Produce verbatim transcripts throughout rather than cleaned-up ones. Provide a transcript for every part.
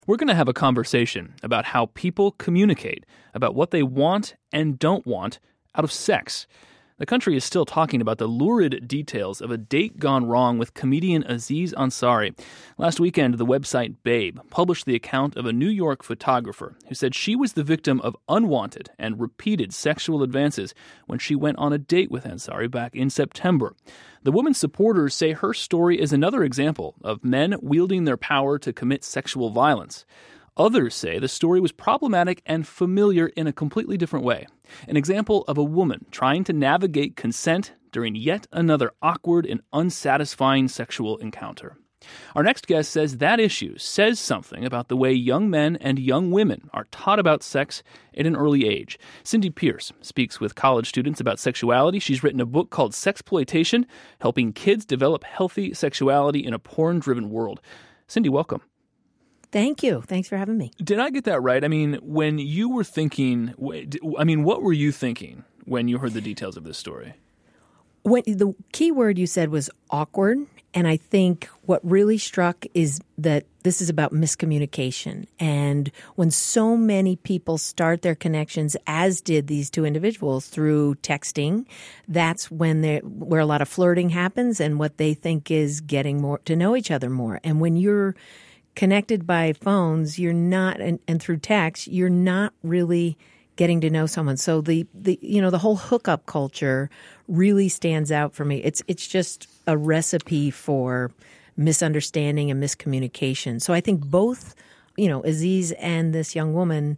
We're going to have a conversation about how people communicate about what they want and don't want out of sex. The country is still talking about the lurid details of a date gone wrong with comedian Aziz Ansari. Last weekend, the website Babe published the account of a New York photographer who said she was the victim of unwanted and repeated sexual advances when she went on a date with Ansari back in September. The woman's supporters say her story is another example of men wielding their power to commit sexual violence. Others say the story was problematic and familiar in a completely different way. An example of a woman trying to navigate consent during yet another awkward and unsatisfying sexual encounter. Our next guest says that issue says something about the way young men and young women are taught about sex at an early age. Cindy Pierce speaks with college students about sexuality. She's written a book called Sexploitation, helping kids develop healthy sexuality in a porn-driven world. Cindy, welcome. Thank you. Thanks for having me. Did I get that right? I mean, when you were thinking, I mean, what were you thinking when you heard the details of this story? When, the key word you said was awkward, and I think what really struck is that this is about miscommunication. And when so many people start their connections, as did these two individuals, through texting, that's when there where a lot of flirting happens and what they think is getting more to know each other more. And when you're connected by phones, you're not, and, and through text, you're not really getting to know someone. So the, the you know the whole hookup culture really stands out for me. It's it's just a recipe for misunderstanding and miscommunication. So I think both, you know, Aziz and this young woman,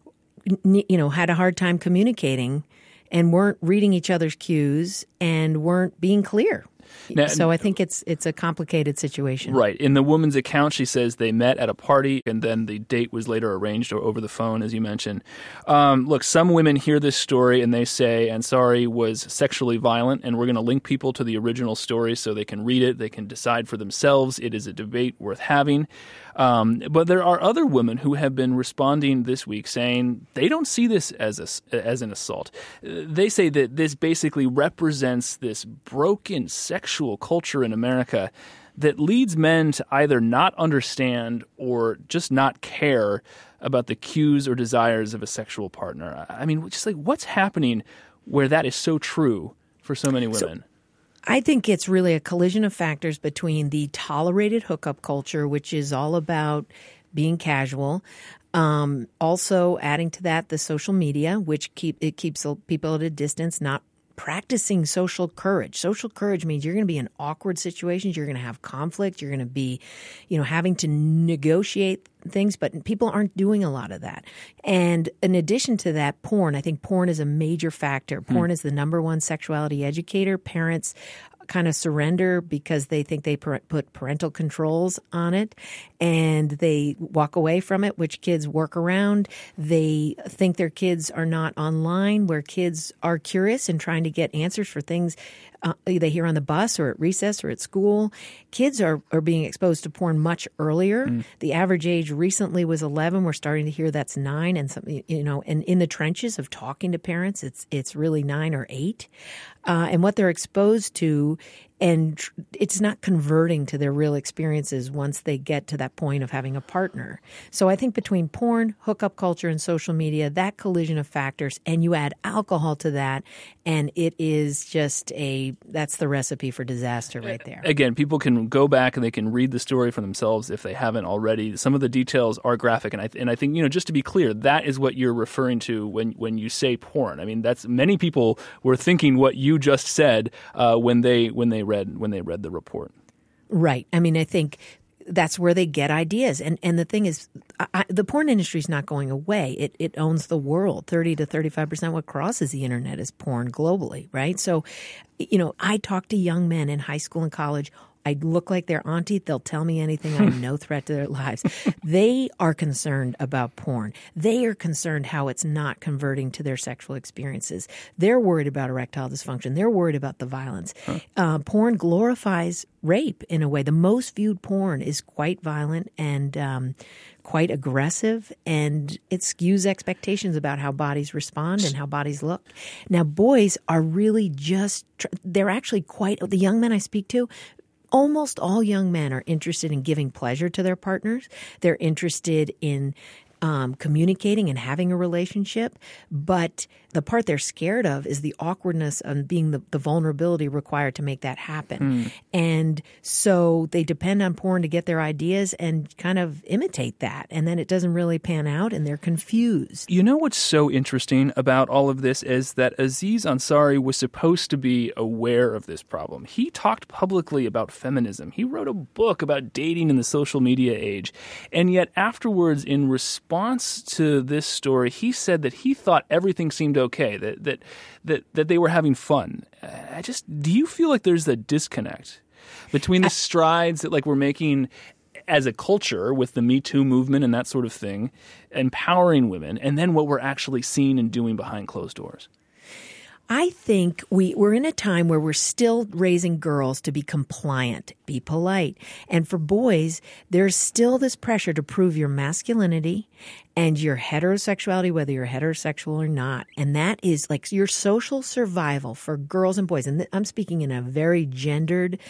you know, had a hard time communicating and weren't reading each other's cues and weren't being clear. Now, so I think it's it's a complicated situation. Right. In the woman's account, she says they met at a party and then the date was later arranged over the phone, as you mentioned. Um, look, some women hear this story and they say Ansari was sexually violent, and we're going to link people to the original story so they can read it. They can decide for themselves. It is a debate worth having. Um, but there are other women who have been responding this week saying they don't see this as a, as an assault. They say that this basically represents this broken sexual culture in America that leads men to either not understand or just not care about the cues or desires of a sexual partner. I mean, just like what's happening where that is so true for so many women? So- I think it's really a collision of factors between the tolerated hookup culture, which is all about being casual. Um, also adding to that the social media, which keep it keeps people at a distance, not practicing social courage. Social courage means you're going to be in awkward situations. You're going to have conflict. You're going to be, you know, having to negotiate things, but people aren't doing a lot of that. And in addition to that, porn, I think porn is a major factor. Porn hmm. is the number one sexuality educator. Parents kind of surrender because they think they per- put parental controls on it and they walk away from it, which kids work around. They think their kids are not online, where kids are curious and trying to get answers for things uh, they hear on the bus or at recess or at school. Kids are, are being exposed to porn much earlier. Mm. The average age recently was eleven. We're starting to hear that's nine, and something, you know, and in the trenches of talking to parents, it's it's really nine or eight. Uh, and what they're exposed to, and tr- it's not converting to their real experiences once they get to that point of having a partner. So I think between porn, hookup culture, and social media, that collision of factors, and you add alcohol to that, and it is just a, that's the recipe for disaster right there. Again, people can go back and they can read the story for themselves if they haven't already. Some of the details are graphic, and I and I think, you know, just to be clear, that is what you're referring to when when you say porn. I mean, that's many people were thinking what you just said uh, when they when they read when they read the report. Right. I mean, I think that's where they get ideas. And and the thing is, I, the porn industry is not going away. It it owns the world. thirty to thirty-five percent what crosses the internet is porn globally, right? So, you know, I talk to young men in high school and college. I look like their auntie. They'll tell me anything. I'm no threat to their lives. They are concerned about porn. They are concerned how it's not converting to their sexual experiences. They're worried about erectile dysfunction. They're worried about the violence. Huh. Uh, porn glorifies rape in a way. The most viewed porn is quite violent and um, quite aggressive, and it skews expectations about how bodies respond and how bodies look. Now, boys are really just – they're actually quite – the young men I speak to – almost all young men are interested in giving pleasure to their partners. They're interested in Um, communicating and having a relationship, but the part they're scared of is the awkwardness and being the, the vulnerability required to make that happen. Mm. And so they depend on porn to get their ideas and kind of imitate that. And then it doesn't really pan out and they're confused. You know what's so interesting about all of this is that Aziz Ansari was supposed to be aware of this problem. He talked publicly about feminism. He wrote a book about dating in the social media age. And yet afterwards, in response response to this story, he said that he thought everything seemed okay, that that that, that they were having fun. I just, do you feel like there's a disconnect between the strides that like we're making as a culture with the Me Too movement and that sort of thing, empowering women, and then what we're actually seeing and doing behind closed doors? I think we, we're in a time where we're still raising girls to be compliant, be polite. And for boys, there's still this pressure to prove your masculinity and your heterosexuality, whether you're heterosexual or not. And that is like your social survival for girls and boys. And th- I'm speaking in a very gendered,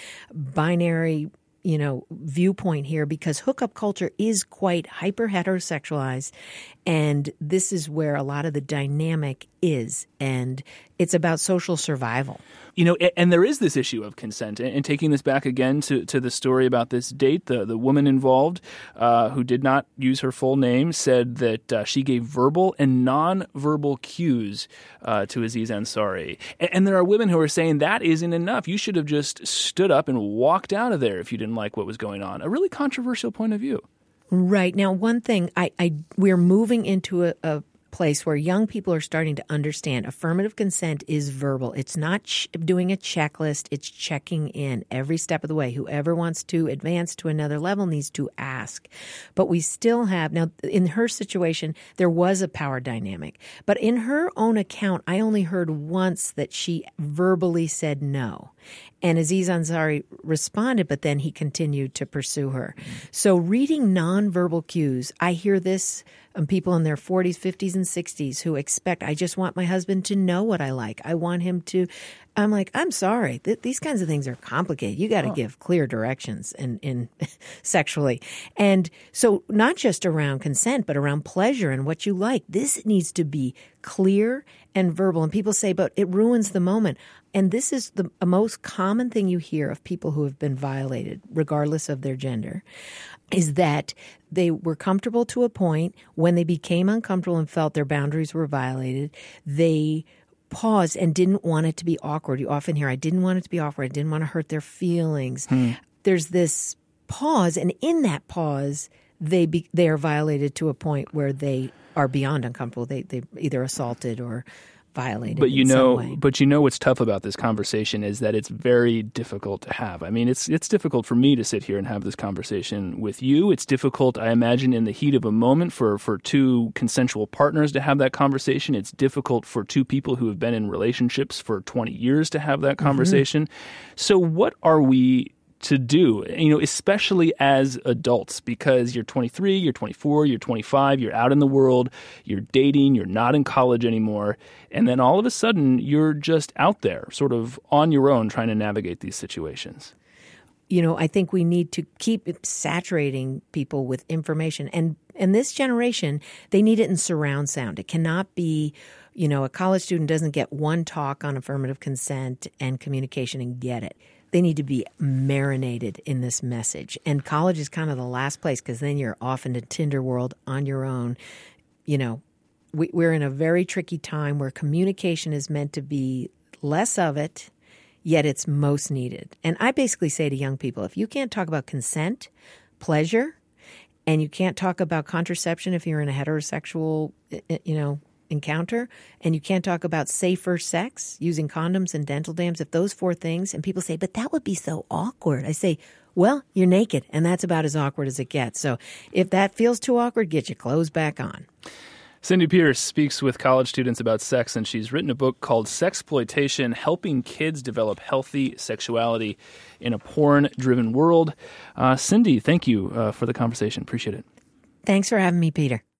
binary, you know, viewpoint here, because hookup culture is quite hyper heterosexualized. And this is where a lot of the dynamic is. And it's about social survival. You know, and there is this issue of consent. And taking this back again to, to the story about this date, the, the woman involved uh, who did not use her full name said that uh, she gave verbal and nonverbal cues uh, to Aziz Ansari. And, and there are women who are saying that isn't enough. You should have just stood up and walked out of there if you didn't like what was going on. A really controversial point of view. Right. Now, one thing, I, I we're moving into a, a place where young people are starting to understand affirmative consent is verbal. It's not ch- doing a checklist. It's checking in every step of the way. Whoever wants to advance to another level needs to ask. But we still have, now in her situation, there was a power dynamic. But in her own account, I only heard once that she verbally said no. And Aziz Ansari responded, but then he continued to pursue her. So reading nonverbal cues, I hear this um, people in their forties, fifties, and sixties who expect, I just want my husband to know what I like. I want him to, I'm like, I'm sorry. Th- these kinds of things are complicated. You got to oh. give clear directions in, in sexually. And so not just around consent, but around pleasure and what you like. This needs to be clear and verbal. And people say, but it ruins the moment. And this is the most common thing you hear of people who have been violated, regardless of their gender, is that they were comfortable to a point. When they became uncomfortable and felt their boundaries were violated, they paused and didn't want it to be awkward. You often hear, I didn't want it to be awkward. I didn't want to hurt their feelings. Hmm. There's this pause, and in that pause, they be, they are violated to a point where they are beyond uncomfortable. They they either assaulted or violated. But you in know, some way. but you know what's tough about this conversation is that it's very difficult to have. I mean, it's it's difficult for me to sit here and have this conversation with you. It's difficult, I imagine, in the heat of a moment for for two consensual partners to have that conversation. It's difficult for two people who have been in relationships for twenty years to have that conversation. Mm-hmm. So what are we to do, you know, especially as adults, because you're twenty-three, you're twenty-four, you're twenty-five, you're out in the world, you're dating, you're not in college anymore, and then all of a sudden you're just out there sort of on your own trying to navigate these situations. You know, I think we need to keep saturating people with information. And and this generation, they need it in surround sound. It cannot be, you know, a college student doesn't get one talk on affirmative consent and communication and get it. They need to be marinated in this message. And college is kind of the last place, because then you're off into Tinder world on your own. You know, we, we're in a very tricky time where communication is meant to be less of it, yet it's most needed. And I basically say to young people, if you can't talk about consent, pleasure, and you can't talk about contraception if you're in a heterosexual, you know, encounter, and you can't talk about safer sex, using condoms and dental dams, if those four things, and people say, but that would be so awkward. I say, well, you're naked, and that's about as awkward as it gets. So if that feels too awkward, get your clothes back on. Cindy Pearce speaks with college students about sex, and she's written a book called Sexploitation: Helping Kids Develop Healthy Sexuality in a Porn-Driven World. Uh, Cindy, thank you uh, for the conversation. Appreciate it. Thanks for having me, Peter.